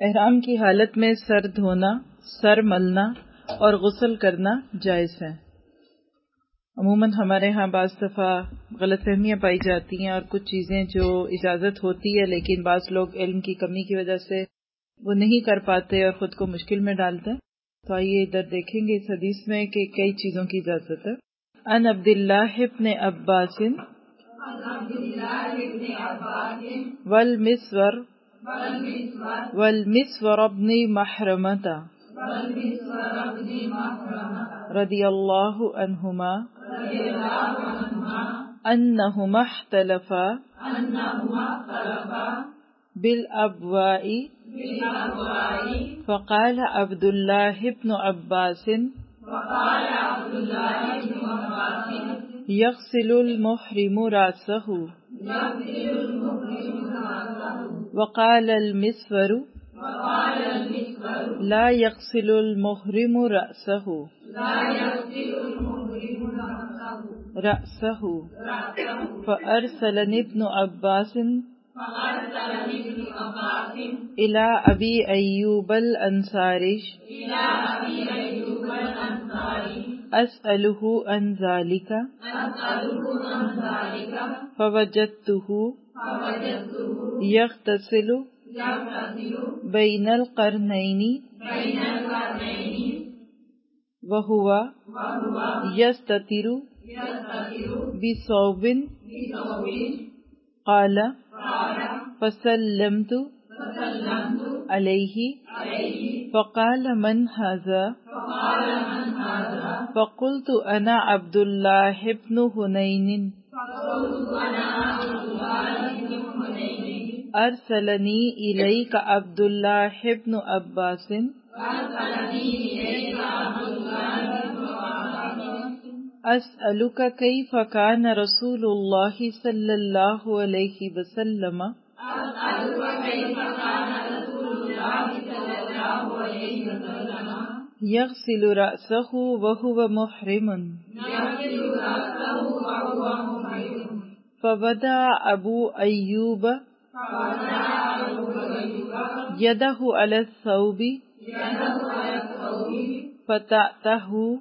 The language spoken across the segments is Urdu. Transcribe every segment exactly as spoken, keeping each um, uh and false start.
احرام کی حالت میں سر دھونا، سر ملنا اور غسل کرنا جائز ہے۔ عموماً ہمارے ہاں بعض دفعہ غلط فہمیاں پائی جاتی ہیں اور کچھ چیزیں جو اجازت ہوتی ہے لیکن بعض لوگ علم کی کمی کی وجہ سے وہ نہیں کر پاتے اور خود کو مشکل میں ڈالتے ہیں۔ تو آئیے ادھر دیکھیں گے اس حدیث میں کہ کئی چیزوں کی اجازت ہے۔ ان عبداللہ ابن عباس والمسور والمسور ابن محرمة رضی اللہ عنہما انہما اختلفا بالابواء فقال عبد الله بن عباس يغسل المحرم رأسه وقال المسور لا يغسل المحرم رأسه رأسه فأرسلني ابن عباس إلى أبي أيوب الأنصاري أسأله عن ذلك فوجدته يغتسل بين القرنين وهو يستتر بثوب قال فسلمت عليه فقال من هذا فقلت أنا عبد الله بن هنين أرسلني إليك عبد الله بن عباس أسألك كيف كان رسول الله صلى الله عليه وسلم يغسل رأسه وهو محرم فبدأ أبو أيوب يده على الثوب فتأته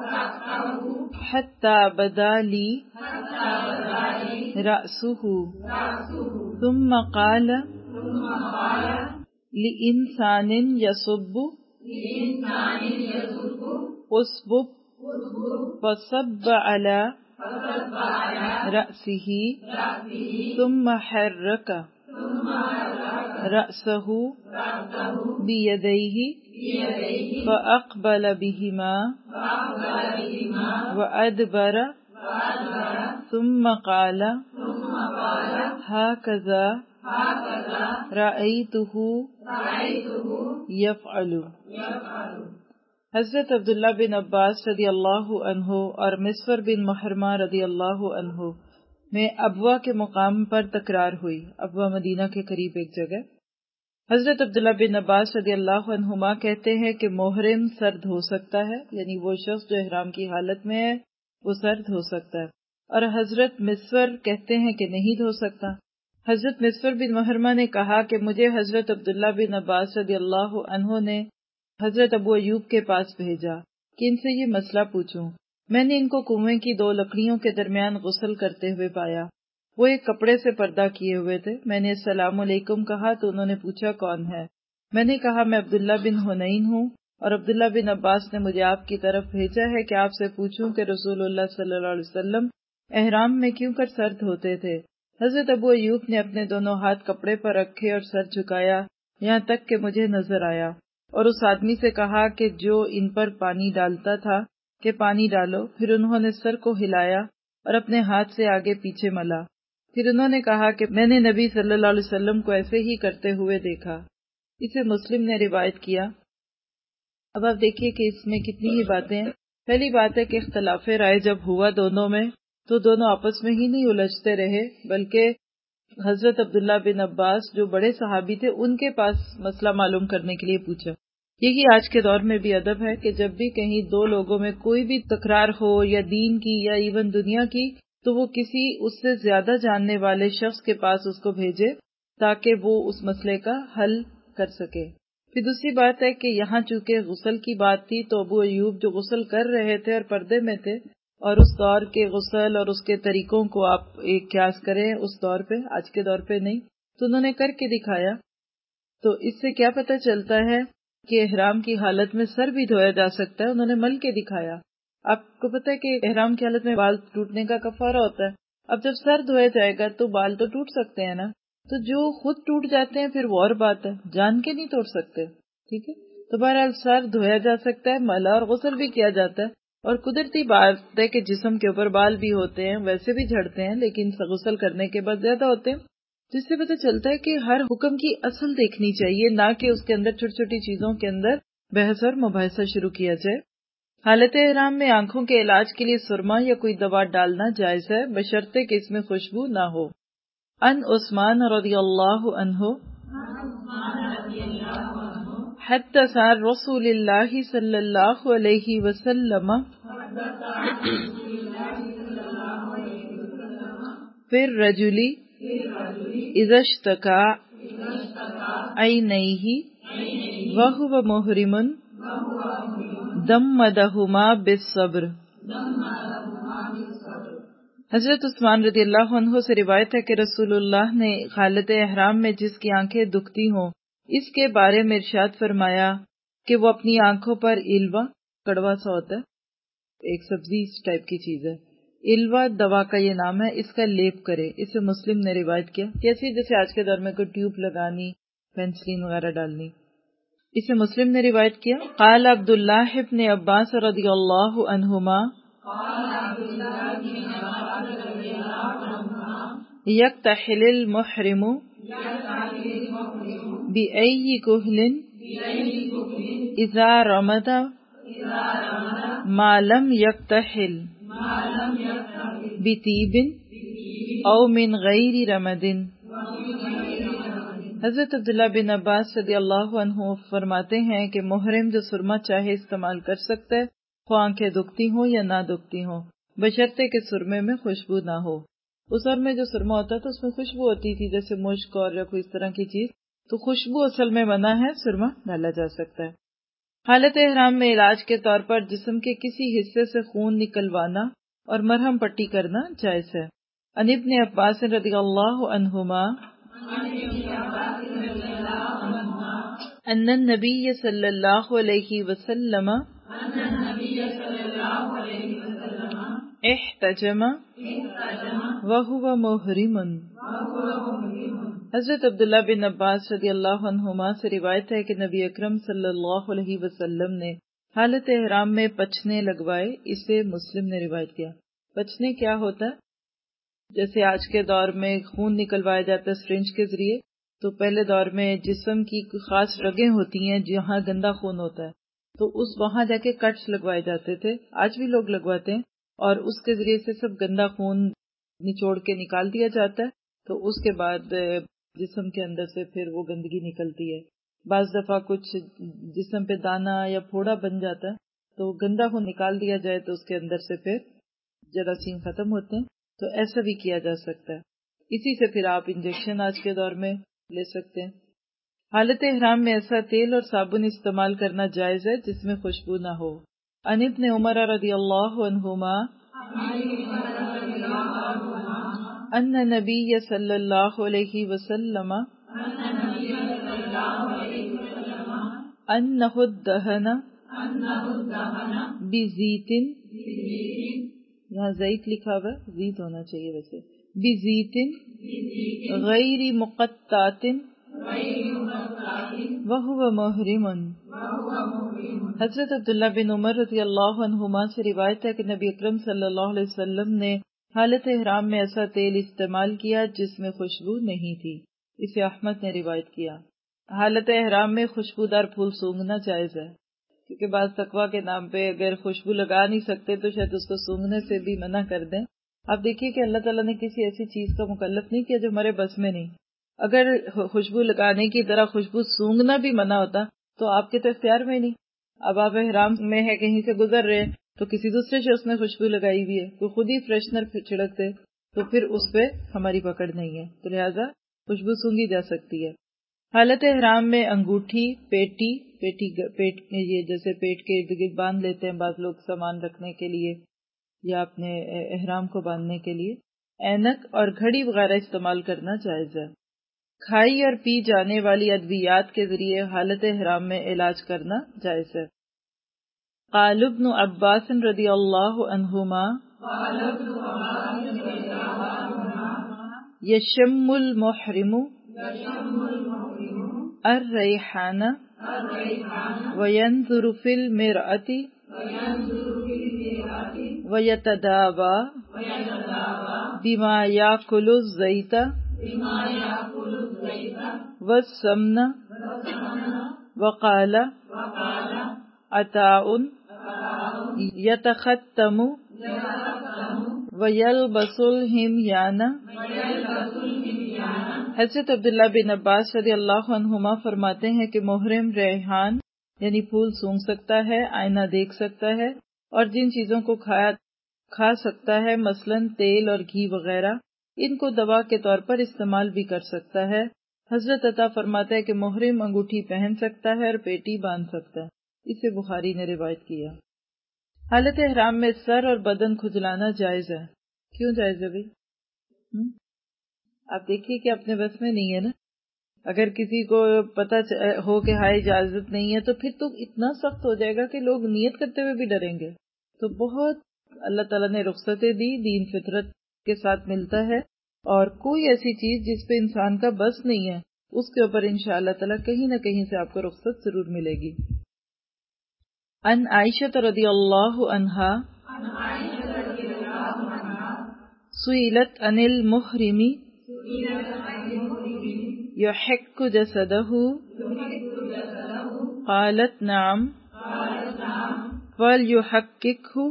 حتى بدا لي رأسه ثم قال لإنسان يصب أصبب فصب على رأسه ثم حرك رأسه بيديه فأقبل بهما وأدبر ثم قال هكذا رأيته يفعل۔ حضرت عبداللہ بن عباس رضی اللہ عنہ اور مسور بن محرمہ رضی اللہ عنہ میں ابوا کے مقام پر تکرار ہوئی۔ ابوا مدینہ کے قریب ایک جگہ۔ حضرت عبداللہ بن عباس رضی اللہ عنہما کہتے ہیں کہ محرم سر دھو سکتا ہے، یعنی وہ شخص جو احرام کی حالت میں ہے وہ سر دھو سکتا ہے، اور حضرت مسور کہتے ہیں کہ نہیں دھو سکتا۔ حضرت مسور بن محرمہ نے کہا کہ مجھے حضرت عبداللہ بن عباس رضی اللہ عنہ نے حضرت ابو ایوب کے پاس بھیجا کہ ان سے یہ مسئلہ پوچھوں۔ میں نے ان کو کنویں کی دو لکڑیوں کے درمیان غسل کرتے ہوئے پایا۔ وہ ایک کپڑے سے پردہ کیے ہوئے تھے۔ میں نے السلام علیکم کہا تو انہوں نے پوچھا کون ہے؟ میں نے کہا میں عبداللہ بن حنین ہوں، اور عبداللہ بن عباس نے مجھے آپ کی طرف بھیجا ہے کہ آپ سے پوچھوں کہ رسول اللہ صلی اللہ علیہ وسلم احرام میں کیوں کر سر دھوتے تھے؟ حضرت ابو ایوب نے اپنے دونوں ہاتھ کپڑے پر رکھے اور سر جھکایا یہاں تک کہ مجھے نظر آیا، اور اس آدمی سے کہا کہ جو ان پر پانی ڈالتا تھا کہ پانی ڈالو۔ پھر انہوں نے سر کو ہلایا اور اپنے ہاتھ سے آگے پیچھے ملا۔ پھر انہوں نے کہا کہ میں نے نبی صلی اللہ علیہ وسلم کو ایسے ہی کرتے ہوئے دیکھا۔ اسے مسلم نے روایت کیا۔ اب آپ دیکھیے کہ اس میں کتنی ہی باتیں ہیں۔ پہلی بات ہے کہ اختلاف رائے جب ہوا دونوں میں تو دونوں آپس میں ہی نہیں الجھتے رہے، بلکہ حضرت عبداللہ بن عباس جو بڑے صحابی تھے ان کے پاس مسئلہ معلوم کرنے کے لیے پوچھا۔ یہی آج کے دور میں بھی ادب ہے کہ جب بھی کہیں دو لوگوں میں کوئی بھی تکرار ہو یا دین کی یا ایون دنیا کی تو وہ کسی اس سے زیادہ جاننے والے شخص کے پاس اس کو بھیجے تاکہ وہ اس مسئلے کا حل کر سکے۔ پھر دوسری بات ہے کہ یہاں چونکہ غسل کی بات تھی تو ابو ایوب جو غسل کر رہے تھے اور پردے میں تھے، اور اس دور کے غسل اور اس کے طریقوں کو آپ ایک قیاس کریں اس دور پہ، آج کے دور پہ نہیں، تو انہوں نے کر کے دکھایا. تو اس سے کیا پتہ چلتا ہے کہ احرام کی حالت میں سر بھی دھویا جا سکتا ہے. انہوں نے مل کے دکھایا. آپ کو پتہ ہے کہ احرام کی حالت میں بال ٹوٹنے کا کفارہ ہوتا ہے. اب جب سر دھویا جائے گا تو بال تو ٹوٹ سکتے ہیں نا، تو جو خود ٹوٹ جاتے ہیں پھر وہ اور بات ہے، جان کے نہیں توڑ سکتے. ٹھیک ہے، تو بہرحال سر دھویا جا سکتا ہے، ملا اور غسل بھی کیا جاتا ہے. اور قدرتی بات ہے کہ جسم کے اوپر بال بھی ہوتے ہیں، ویسے بھی جھڑتے ہیں لیکن غسل کرنے کے بعد زیادہ ہوتے ہیں. جس سے پتہ چلتا ہے کہ ہر حکم کی اصل دیکھنی چاہیے، نہ کہ اس کے اندر چھوٹی چھوٹی چیزوں کے اندر بحث اور مباحثہ شروع کیا جائے. حالت احرام میں آنکھوں کے علاج کے لیے سرما یا کوئی دوا ڈالنا جائز ہے، بشرطے کہ اس میں خوشبو نہ ہو. ان عثمان رضی اللہ عنہ حدث عن رسول اللہ صلی اللہ علیہ وسلم فی الرجل اذا اشتکا عینیہ وہو محرم دمدہما بالصبر. حضرت عثمان رضی اللہ عنہ سے روایت ہے کہ رسول اللہ نے حالت احرام میں جس کی آنکھیں دکھتی ہوں اس کے بارے میں ارشاد فرمایا کہ وہ اپنی آنکھوں پر الوا، کڑوا سا ہوتا ہے، ایک سبزی ٹائپ کی چیز ہے، الوا دوا کا یہ نام ہے، اس کا لیپ کرے. اسے مسلم نے روایت کیا. کیسی؟ جیسے آج کے دور میں کوئی ٹیوب لگانی، پینسلین وغیرہ ڈالنی. اسے مسلم نے روایت کیا. قال عبداللہ ابن عباس رضی اللہ عنہما یکتحل المحرم بأی کحل اذا رمد ما لم یکتحل بطیب او من غیر رمد. حضرت عبداللہ بن عباس رضی اللہ عنہ فرماتے ہیں کہ محرم جو سرما چاہے استعمال کر سکتا ہے، خواہ آنکھیں دکھتی ہوں یا نہ دکھتی ہوں، بشرطے کہ سرمے میں خوشبو نہ ہو. اس دور میں جو سرما ہوتا تو اس میں خوشبو ہوتی تھی، جیسے مشک اور یا کوئی اس طرح کی چیز، تو خوشبو اصل میں منع ہے، سرما ڈالا جا سکتا ہے. حالت احرام میں علاج کے طور پر جسم کے کسی حصے سے خون نکلوانا اور مرہم پٹی کرنا جائز ہے. عن ابن عباس رضی اللہ عنہما ان النبی صلی اللہ علیہ وسلم احتجم وہو محرم. حضرت عبداللہ بن عباس رضی اللہ عنہما سے روایت ہے کہ نبی اکرم صلی اللہ علیہ وسلم نے حالت احرام میں پچھنے لگوائے. اسے مسلم نے روایت کیا. پچھنے کیا ہوتا ہے؟ جیسے آج کے دور میں خون نکلوایا جاتا ہے سرنج کے ذریعے، تو پہلے دور میں جسم کی خاص رگیں ہوتی ہیں جہاں گندا خون ہوتا ہے، تو اس وہاں جا کے کٹس لگوائے جاتے تھے. آج بھی لوگ لگواتے ہیں، اور اس کے ذریعے سے سب گندا خون نچوڑ کے نکال دیا جاتا ہے. تو اس کے بعد جسم کے اندر سے پھر وہ گندگی نکلتی ہے. بعض دفعہ کچھ جسم پہ دانا یا پھوڑا بن جاتا ہے، تو گندا خون نکال دیا جائے تو اس کے اندر سے پھر جراثیم ختم ہوتے ہیں. تو ایسا بھی کیا جا سکتا ہے. اسی سے پھر آپ انجیکشن آج کے دور میں لے سکتے ہیں. حالت احرام میں ایسا تیل اور صابن استعمال کرنا جائز ہے جس میں خوشبو نہ ہو. عن ابن عمر رضی اللہ عنہما ان نبی صلی اللہ علیہ وسلم انہ الدہن بزیت، یہاں زیت لکھا ہوا ہے، زیت ہونا چاہیے ویسے، بزیت غیر مقطعۃ وہو محرم. حضرت عبداللہ بن عمر رضی اللہ عنہما سے روایت ہے کہ نبی اکرم صلی اللہ علیہ وسلم نے حالت احرام میں ایسا تیل استعمال کیا جس میں خوشبو نہیں تھی. اسے احمد نے روایت کیا. حالت احرام میں خوشبودار پھول سونگھنا جائز ہے، کیونکہ بعض تقویٰ کے نام پہ اگر خوشبو لگا نہیں سکتے تو شاید اس کو سونگھنے سے بھی منع کر دیں. آپ دیکھیے کہ اللہ تعالیٰ نے کسی ایسی چیز کا مکلف نہیں کیا جو ہمارے بس میں نہیں. اگر خوشبو لگانے کی طرح خوشبو سونگھنا بھی منع ہوتا تو آپ کے تو اختیار میں نہیں. اب آپ احرام میں ہے، کہیں سے گزر رہے تو کسی دوسرے شخص نے خوشبو لگائی ہوئی ہے، تو خود ہی فریشنر چھڑکتے تو پھر اس پہ ہماری پکڑ نہیں ہے. تو لہٰذا خوشبو سونگھی جا سکتی ہے. حالت احرام میں انگوٹھی، پیٹی پیٹی پیٹ یہ جیسے پیٹ کے ارد گرد باندھ لیتے ہیں بعض لوگ سامان رکھنے کے لیے یا اپنے احرام کو باندھنے کے لیے، اینک اور گھڑی وغیرہ استعمال کرنا جائز ہے۔ کھائی اور پی جانے والی ادویات کے ذریعے حالت احرام میں علاج کرنا جائز ہے۔ قال ابن عباس رضی اللہ عنہما یشم المحرم الریحان وینظر فی المرأۃ ویتداوی بما یاکل الزیت والسمن وقال عطاء یتختم ویلبس الحمیان۔ حضرت عبداللہ بن عباس رضی اللہ عنہما فرماتے ہیں کہ محرم ریحان یعنی پھول سونگھ سکتا ہے، آئینہ دیکھ سکتا ہے، اور جن چیزوں کو کھایا کھا سکتا ہے مثلاً تیل اور گھی وغیرہ، ان کو دوا کے طور پر استعمال بھی کر سکتا ہے۔ حضرت عطا فرماتا ہے کہ محرم انگوٹھی پہن سکتا ہے اور پیٹی باندھ سکتا ہے، اسے بخاری نے روایت کیا۔ حالت احرام میں سر اور بدن کھجلانا جائز ہے۔ کیوں جائز ہے بھائی؟ آپ دیکھیے کہ اپنے بس میں نہیں ہے نا، اگر کسی کو پتہ ہو کہ ہائی اجازت نہیں ہے تو پھر تو اتنا سخت ہو جائے گا کہ لوگ نیت کرتے ہوئے بھی ڈریں گے۔ تو بہت اللہ تعالیٰ نے رخصتیں دی، دین فطرت کے ساتھ ملتا ہے، اور کوئی ایسی چیز جس پہ انسان کا بس نہیں ہے اس کے اوپر انشاء اللہ تعالیٰ کہیں نہ کہیں سے آپ کو رخصت ضرور ملے گی۔ ان عائشہ رضی اللہ عنہا سئلت عن المحرم یحک جسدہ قالت نعم فلیحککہ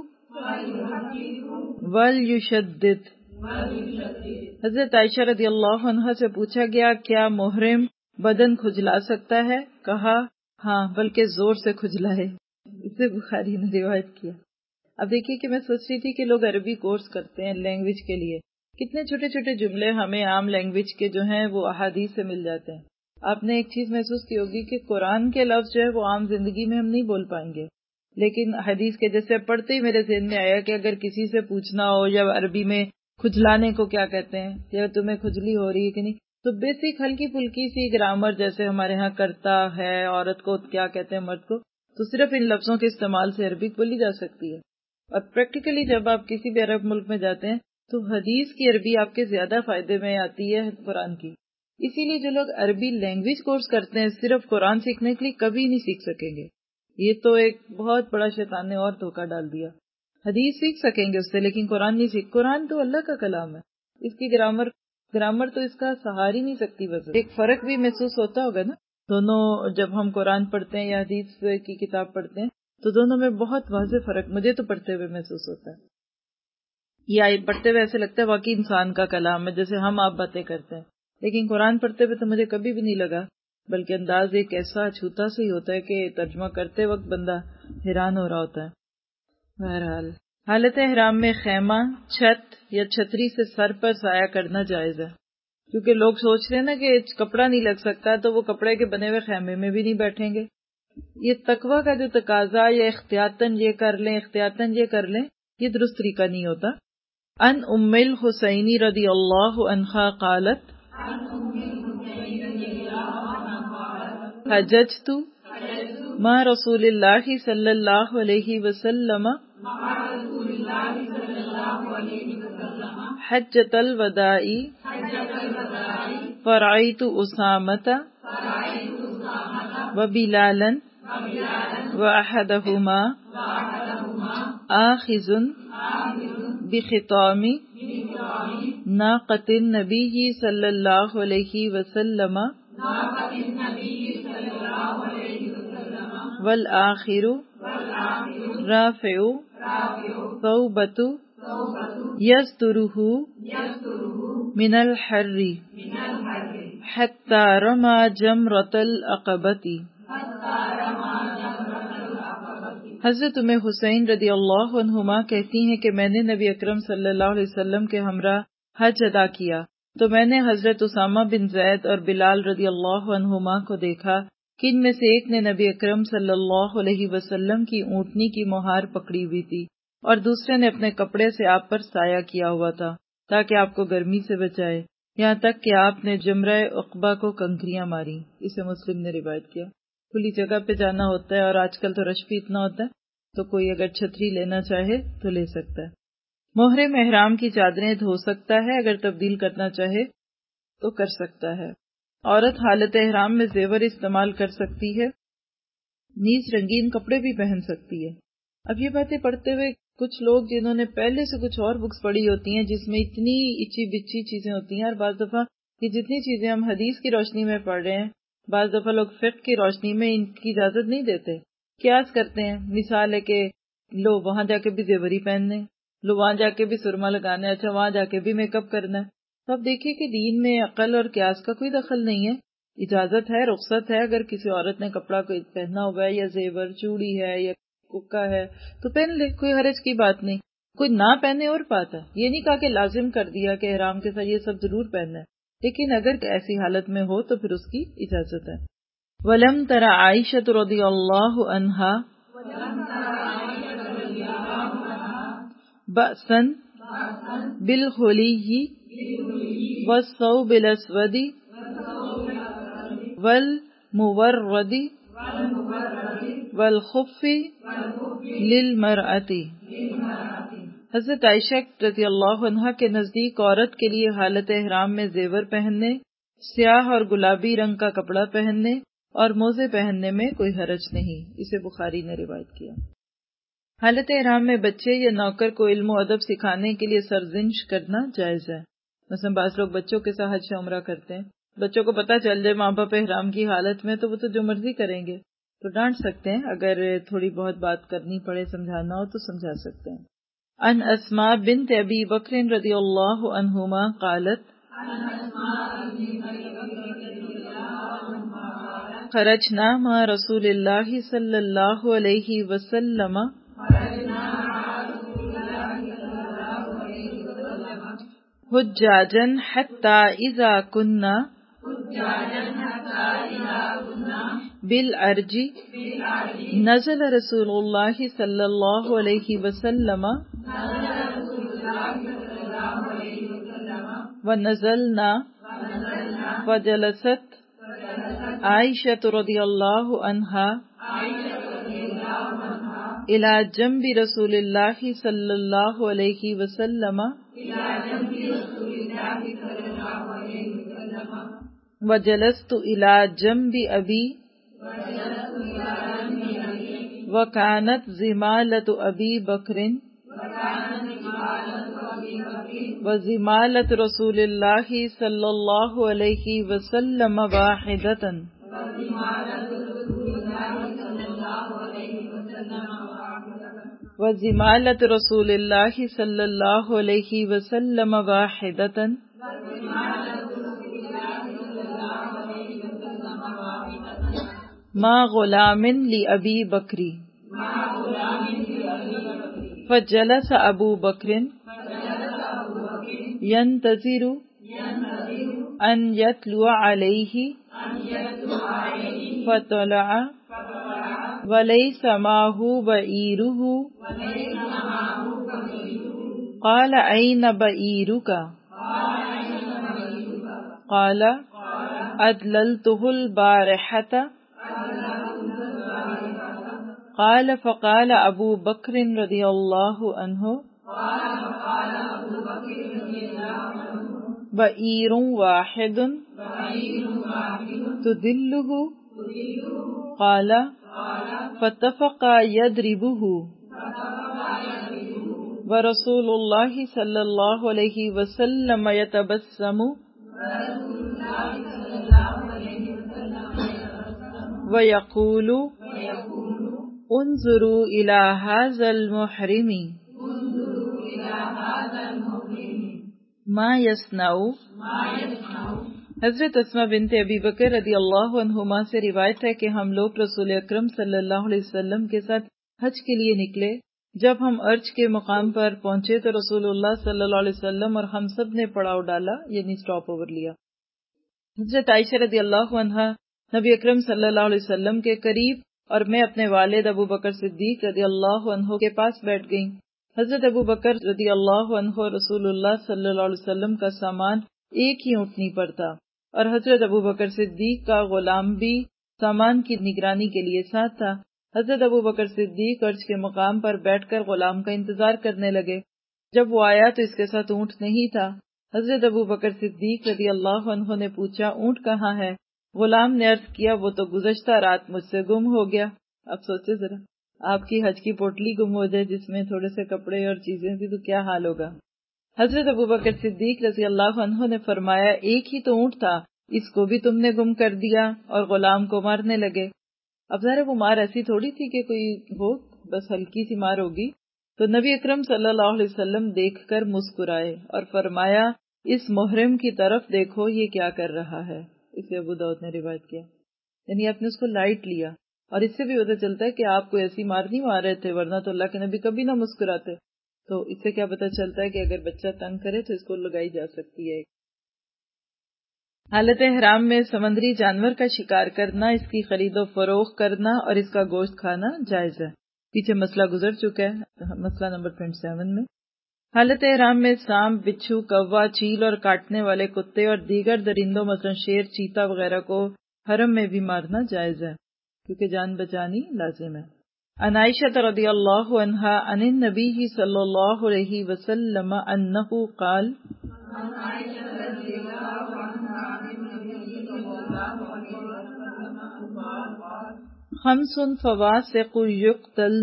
ولیشدد۔ حضرت عائشہ رضی اللہ عنہا سے پوچھا گیا کیا محرم بدن کھجلا سکتا ہے؟ کہا ہاں بلکہ زور سے کھجلائے۔ اسے بخاری نے روایت کیا۔ اب دیکھیے کہ میں سوچ رہی تھی کہ لوگ عربی کورس کرتے ہیں لینگویج کے لیے، کتنے چھوٹے چھوٹے جملے ہمیں عام لینگویج کے جو ہیں وہ احادیث سے مل جاتے ہیں۔ آپ نے ایک چیز محسوس کی ہوگی کہ قرآن کے لفظ جو ہے وہ عام زندگی میں ہم نہیں بول پائیں گے، لیکن حدیث کے جیسے پڑھتے ہی میرے ذہن میں آیا کہ اگر کسی سے پوچھنا ہو یا عربی میں کھجلانے کو کیا کہتے ہیں یا تمہیں کھجلی ہو رہی ہے کہ نہیں، تو بیسک ہلکی پھلکی سی گرامر جیسے ہمارے ہاں کرتا ہے عورت کو کیا کہتے ہیں مرد کو، تو صرف ان لفظوں کے استعمال سے عربی بولی جا سکتی ہے۔ اور پریکٹیکلی جب آپ کسی بھی عرب ملک میں جاتے ہیں تو حدیث کی عربی آپ کے زیادہ فائدے میں آتی ہے قرآن کی، اسی لیے جو لوگ عربی لینگویج کورس کرتے ہیں صرف قرآن سیکھنے کے لیے کبھی نہیں سیکھ سکیں گے۔ یہ تو ایک بہت بڑا شیطان نے اور دھوکہ ڈال دیا۔ حدیث سیکھ سکیں گے اس سے لیکن قرآن نہیں سیکھ، قرآن تو اللہ کا کلام ہے، اس کی گرامر گرامر تو اس کا سہار ہی نہیں سکتی۔ وجہ ایک فرق بھی محسوس ہوتا ہوگا نا، دونوں جب ہم قرآن پڑھتے ہیں یا حدیث کی کتاب پڑھتے ہیں تو دونوں میں بہت واضح فرق مجھے تو پڑھتے ہوئے محسوس ہوتا ہے، یا پڑھتے ہوئے ایسے لگتا ہے واقعی انسان کا کلام ہے جیسے ہم آپ باتیں کرتے ہیں، لیکن قرآن پڑھتے ہوئے تو مجھے کبھی بھی نہیں لگا، بلکہ انداز ایک ایسا چھوٹا سا ہی ہوتا ہے کہ ترجمہ کرتے وقت بندہ حیران ہو رہا ہوتا ہے۔ بہرحال حالت احرام میں خیمہ، چھت یا چھتری سے سر پر سایہ کرنا جائز ہے، کیونکہ لوگ سوچ رہے ہیں نا کہ کپڑا نہیں لگ سکتا تو وہ کپڑے کے بنے ہوئے خیمے میں بھی نہیں بیٹھیں گے۔ یہ تقوی کا جو تقاضا یا احتیاطاً یہ کر لیں احتیاطاً یہ کر لیں یہ درست طریقہ نہیں ہوتا۔ ان ام الحسین رضی اللہ عنہا قالت حججت مع رسول اللہ صلی اللہ علیہ وسلم حجۃ الوداع فرأیت اسامۃ وبلالا واحدہما آخذ بخطام ناقۃ النبی صلی اللہ علیہ وسلم والآخر رافع ثوبۃ یسترہ من الحر حتی رمی جمرۃ العقبۃ۔ حضرت ام حسین رضی اللہ عنہما کہتی ہیں کہ میں نے نبی اکرم صلی اللہ علیہ وسلم کے ہمراہ حج ادا کیا تو میں نے حضرت اسامہ بن زید اور بلال رضی اللہ عنہما کو دیکھا کہ ان میں سے ایک نے نبی اکرم صلی اللہ علیہ وسلم کی اونٹنی کی مہار پکڑی ہوئی تھی اور دوسرے نے اپنے کپڑے سے آپ پر سایہ کیا ہوا تھا تاکہ آپ کو گرمی سے بچائے، یہاں تک کہ آپ نے جمرہ عقبہ کو کنکریاں ماری۔ اسے مسلم نے روایت کیا۔ کھلی جگہ پہ جانا ہوتا ہے اور آج کل تو رش بھی اتنا ہوتا ہے تو کوئی اگر چھتری لینا چاہے تو لے سکتا ہے۔ محرم احرام کی چادریں دھو سکتا ہے، اگر تبدیل کرنا چاہے تو کر سکتا ہے۔ عورت حالت احرام میں زیور استعمال کر سکتی ہے، نیز رنگین کپڑے بھی پہن سکتی ہے۔ اب یہ باتیں پڑھتے ہوئے کچھ لوگ جنہوں نے پہلے سے کچھ اور بکس پڑھی ہوتی ہیں جس میں اتنی اچھی بچی چیزیں ہوتی ہیں، اور بعض دفعہ یہ جتنی چیزیں ہم حدیث کی روشنی میں پڑھ رہے ہیں بعض دفعہ لوگ فقہ کی روشنی میں ان کی اجازت نہیں دیتے، قیاس کرتے ہیں۔ مثال ہے کہ لو وہاں جا کے بھی زیوری پہننے، لو وہاں جا کے بھی سرما لگانا ہے، اچھا وہاں جا کے بھی میک اپ کرنا ہے۔ تو اب دیکھیے کہ دین میں عقل اور قیاس کا کوئی دخل نہیں ہے، اجازت ہے، رخصت ہے۔ اگر کسی عورت نے کپڑا کوئی پہنا ہوا ہے یا زیور چوڑی ہے یا ککا ہے تو پہن لے، کوئی حرج کی بات نہیں۔ کوئی نہ پہنے اور بات ہے، یہ نہیں کہا کہ لازم کر دیا کہ احرام کے ساتھ یہ سب ضرور پہننا ہے، لیکن اگر ایسی حالت میں ہو تو پھر اس کی اجازت ہے۔ وَلَمْ تَرَ عَائِشَةُ رَضِيَ اللَّهُ عَنْهَا بَأْسًا بِالْخُلِيِّ وَالثَّوْبِ الْأَسْوَدِ وَالْمُوَرَّدِ وَالْخُفِّ لِلْمَرْأَةِ۔ حضرت عائشہ رضی اللہ عنہا کے نزدیک عورت کے لیے حالت احرام میں زیور پہننے، سیاہ اور گلابی رنگ کا کپڑا پہننے اور موزے پہننے میں کوئی حرج نہیں۔ اسے بخاری نے روایت کیا۔ حالت احرام میں بچے یا نوکر کو علم و ادب سکھانے کے لیے سرزنش کرنا جائز ہے۔ مثلا بعض لوگ بچوں کے ساتھ حج عمرہ کرتے ہیں، بچوں کو پتہ چل جائے ماں باپ احرام کی حالت میں تو وہ تو جو مرضی کریں گے، تو ڈانٹ سکتے ہیں، اگر تھوڑی بہت بات کرنی پڑے سمجھانا ہو تو سمجھا سکتے ہیں۔ ان اسماء بنت ابی بکر رضی اللہ عنہما قالت خرجنا مع رسول اللہ صلی اللہ علیہ وسلم حجاجا حتى اذا كنا بالارج نزل رسول اللہ صلی اللہ علیہ وسلم ونزلنا وجلست عائشة رضی اللہ عنہا الى جنب رسول اللہ صلی اللہ علیہ وسلم وجلست الى جنب ابی وكانت زمالة ابی بکر وزمالة رسول اللہ صلی اللہ علیہ وسلم واحدة وزمالة رسول اللہ صلی اللہ علیہ وسلم واحدة ما غلام لأبی بکر فجلس ابو بکر ينتظر ان يطلع علیہ فطلع وليس معه بعيره قال أين بعيرك قال أدللته البارحة قال فقال أبو بكر رضي الله عنه بعير واحد تدله قال فاتفق يضربه ورسول الله صلى الله عليه وسلم يتبسم ويقول انظروا إلى هذا المحرم ما يصنع۔ حضرت اسماء بنت ابی بکر رضی اللہ عنہما سے روایت ہے کہ ہم لوگ رسول اکرم صلی اللہ علیہ وسلم کے ساتھ حج کے لیے نکلے جب ہم ارج کے مقام پر پہنچے تو رسول اللہ صلی اللہ علیہ وسلم اور ہم سب نے پڑاؤ ڈالا، یعنی سٹاپ اوور لیا۔ حضرت عائشہ رضی اللہ عنہا نبی اکرم صلی اللہ علیہ وسلم کے قریب اور میں اپنے والد ابو بکر صدیق رضی اللہ عنہ کے پاس بیٹھ گئیں۔ حضرت ابو بکر رضی اللہ عنہ رسول اللہ صلی اللہ علیہ وسلم کا سامان ایک ہی اونٹنی پر تھا، اور حضرت ابو بکر صدیق کا غلام بھی سامان کی نگرانی کے لیے ساتھ تھا۔ حضرت ابو بکر صدیق عرش کے مقام پر بیٹھ کر غلام کا انتظار کرنے لگے۔ جب وہ آیا تو اس کے ساتھ اونٹ نہیں تھا۔ حضرت ابو بکر صدیق رضی اللہ عنہ نے پوچھا، اونٹ کہاں ہے؟ غلام نے عرض کیا، وہ تو گزشتہ رات مجھ سے گم ہو گیا۔ اب سوچے ذرا، آپ کی حج کی پوٹلی گم ہو جائے جس میں تھوڑے سے کپڑے اور چیزیں تھی تو کیا حال ہوگا۔ حضرت ابو بکر صدیق رضی اللہ عنہ نے فرمایا، ایک ہی تو اونٹ تھا، اس کو بھی تم نے گم کر دیا، اور غلام کو مارنے لگے۔ اب ظاہر وہ مار ایسی تھوڑی تھی کہ کوئی ہو، بس ہلکی سی مار ہوگی۔ تو نبی اکرم صلی اللہ علیہ وسلم دیکھ کر مسکرائے اور فرمایا، اس محرم کی طرف دیکھو یہ کیا کر رہا ہے۔ اسے ابو داؤد نے روایت کیا، یعنی آپ نے اس کو لائٹ لیا، اور اس سے بھی پتہ چلتا ہے کہ آپ کو ایسی مار نہیں مار رہے تھے، ورنہ تو اللہ کے نبی کبھی نہ مسکراتے۔ تو اس سے کیا پتہ چلتا ہے کہ اگر بچہ تنگ کرے تو اس کو لگائی جا سکتی ہے۔ حالت احرام میں سمندری جانور کا شکار کرنا، اس کی خرید و فروخت کرنا اور اس کا گوشت کھانا جائز ہے۔ پیچھے مسئلہ گزر چکا ہے، مسئلہ نمبر سیون میں۔ حالت احرام میں سانپ، بچھو، کوا، چیل اور کاٹنے والے کتے اور دیگر درندوں مثلا شیر، چیتا وغیرہ کو حرم میں بھی مارنا جائز ہے، کیونکہ جان بچانی لازم ہے۔ عن عائشہ رضی اللہ عنہا عن النبی صلی اللہ علیہ وسلم انہ قال، خمس فواسق یقتلن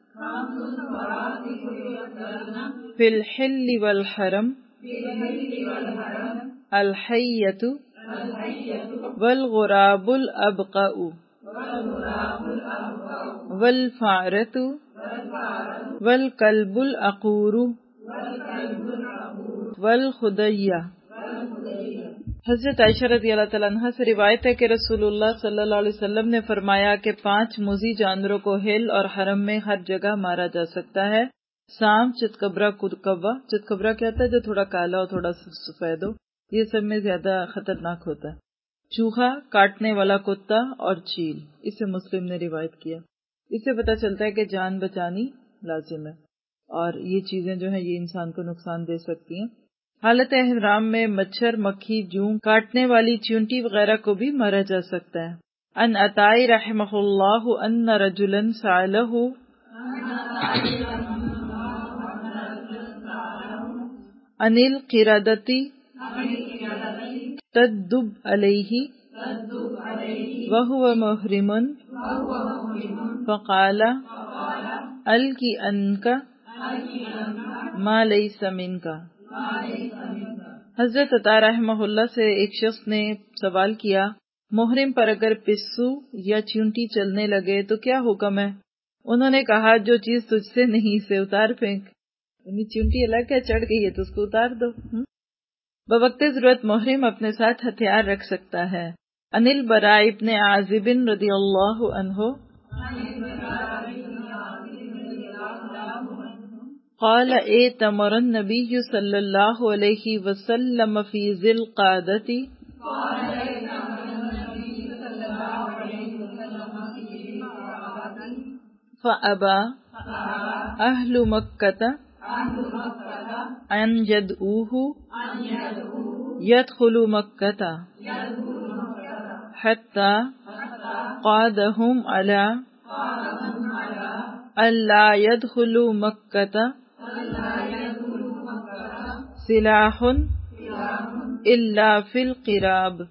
فی الحل والحرم، الحیۃ والغراب الابقع والفأرۃ والکلب العقور والخدیہ۔ حضرت عائشہ رضی اللہ تعالیٰ عنہ سے روایت ہے کہ رسول اللہ صلی اللہ علیہ وسلم نے فرمایا کہ پانچ موذی جانوروں کو ہل اور حرم میں ہر جگہ مارا جا سکتا ہے۔ سانپ، چتکبرا، کوا، چتکبرا کیا ہوتا ہے جو تھوڑا کالا اور تھوڑا سفید ہو، یہ سب میں زیادہ خطرناک ہوتا ہے۔ چوہا، کاٹنے والا کتا اور چیل، اسے مسلم نے روایت کیا۔ اس سے پتہ چلتا ہے کہ جان بچانی لازم ہے، اور یہ چیزیں جو ہیں یہ انسان کو نقصان دے سکتی ہیں۔ حالت احرام میں مچھر، مکھی، جوں، کاٹنے والی چیونٹی وغیرہ کو بھی مارا جا سکتا ہے۔ ان عطاء رحمہ اللہ ان رجلا سألہ عن القردۃ تدب علیہ وہو محرم فقال القی عنک ما لیس منک۔ حضرت عطا رحمہ اللہ سے ایک شخص نے سوال کیا، محرم پر اگر پسو یا چیونٹی چلنے لگے تو کیا حکم ہے؟ انہوں نے کہا، جو چیز تجھ سے نہیں اسے اتار پھینک، یعنی چیونٹی الگ ہے، چڑھ گئی ہے تو اس کو اتار دو۔ بوقت ضرورت محرم اپنے ساتھ ہتھیار رکھ سکتا ہے۔ عن البراء ابن عازب رضی اللہ عنہ قال ائتمر النبی صلی اللہ علیہ وسلم فی ذی القعدۃ فابى اہل مکۃ ان یدعوہ یدخل مکۃ حتی قادہم علی الا یدخلوا مکۃ سلاح الا فی القراب۔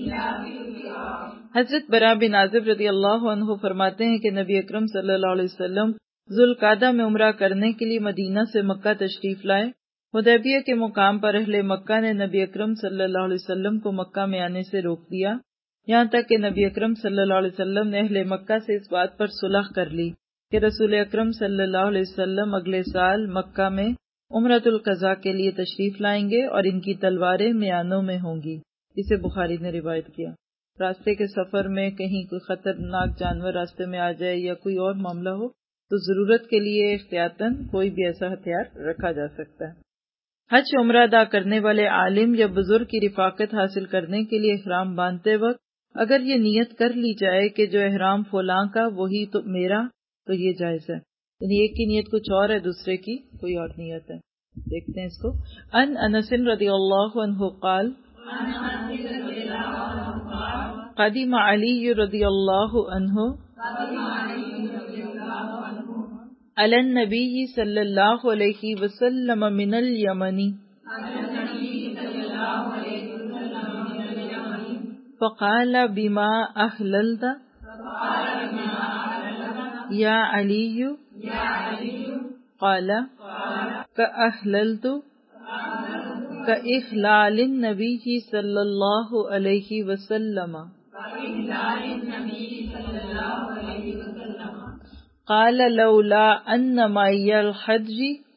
حضرت براء بن عازب رضی اللہ عنہ فرماتے ہیں کہ نبی اکرم صلی اللہ علیہ وسلم ذوالقعدہ میں عمرہ کرنے کے لیے مدینہ سے مکہ تشریف لائے۔ حدیبیہ کے مقام پر اہل مکہ نے نبی اکرم صلی اللہ علیہ وسلم کو مکہ میں آنے سے روک دیا، یہاں تک کہ نبی اکرم صلی اللہ علیہ وسلم نے اہل مکہ سے اس بات پر صلح کر لی کہ رسول اکرم صلی اللہ علیہ وسلم اگلے سال مکہ میں عمرۃ القضاء کے لیے تشریف لائیں گے اور ان کی تلواریں میانوں میں ہوں گی۔ اسے بخاری نے روایت کیا۔ راستے کے سفر میں کہیں کوئی خطرناک جانور راستے میں آ جائے یا کوئی اور معاملہ ہو تو ضرورت کے لیے احتیاطاً کوئی بھی ایسا ہتھیار رکھا جا سکتا ہے۔ حج عمرہ ادا کرنے والے عالم یا بزرگ کی رفاقت حاصل کرنے کے لیے احرام باندھتے وقت اگر یہ نیت کر لی جائے کہ جو احرام فلاں کا وہی تو میرا، تو یہ جائز ہے، یعنی ایک کی نیت کچھ اور ہے، دوسرے کی کوئی اور نیت ہے۔ دیکھتے ہیں اس کو۔ ان انس رضی اللہ عنہ قال قدم علی رضی اللہ عنہ علی النبی صلی اللہ علیہ وسلم من الیمن فقال بما احللت یا علی قال کأحللت کإحلال النبی صلی اللہ علیہ وسلم قال لولا ان معي الحج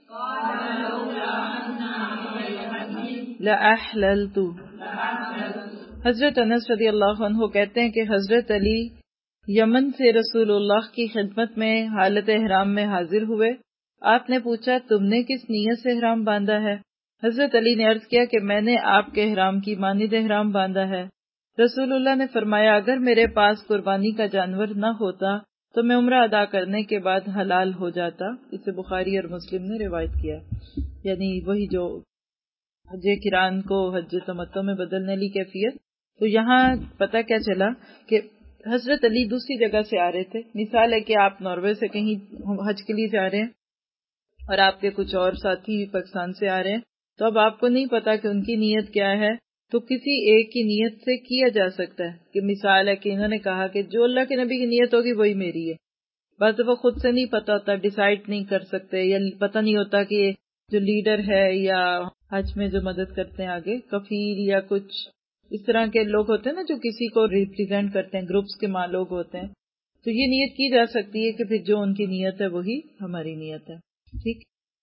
لأحللت۔ حضرت انس رضی اللہ عنہ کہتے ہیں کہ حضرت علی یمن سے رسول اللہ کی خدمت میں حالت احرام میں حاضر ہوئے۔ آپ نے پوچھا تم نے کس نیت سے احرام باندھا ہے؟ حضرت علی نے عرض کیا کہ میں نے آپ کے احرام کی مانند احرام باندھا ہے۔ رسول اللہ نے فرمایا اگر میرے پاس قربانی کا جانور نہ ہوتا تو میں عمرہ ادا کرنے کے بعد حلال ہو جاتا۔ اسے بخاری اور مسلم نے روایت کیا، یعنی وہی جو حج کران کو حج تمتع میں بدلنے والی کیفیت۔ تو یہاں پتہ کیا چلا کہ حضرت علی دوسری جگہ سے آ رہے تھے۔ مثال ہے کہ آپ ناروے سے کہیں حج کے لیے جا رہے ہیں اور آپ کے کچھ اور ساتھی پاکستان سے آ رہے ہیں، تو اب آپ کو نہیں پتا کہ ان کی نیت کیا ہے، تو کسی ایک کی نیت سے کیا جا سکتا ہے۔ کہ مثال ہے کہ انہوں نے کہا کہ جو اللہ کے نبی کی نیت ہوگی وہی میری ہے، بس وہ خود سے نہیں پتا ہوتا، ڈیسائیڈ نہیں کر سکتے، یا پتہ نہیں ہوتا کہ جو لیڈر ہے یا حج میں جو مدد کرتے ہیں آگے کفیل یا کچھ اس طرح کے لوگ ہوتے ہیں نا جو کسی کو ریپرزینٹ کرتے ہیں، گروپس کے ماں لوگ ہوتے ہیں، تو یہ نیت کی جا سکتی ہے کہ پھر جو ان کی نیت ہے وہی ہماری نیت ہے۔ ٹھیک۔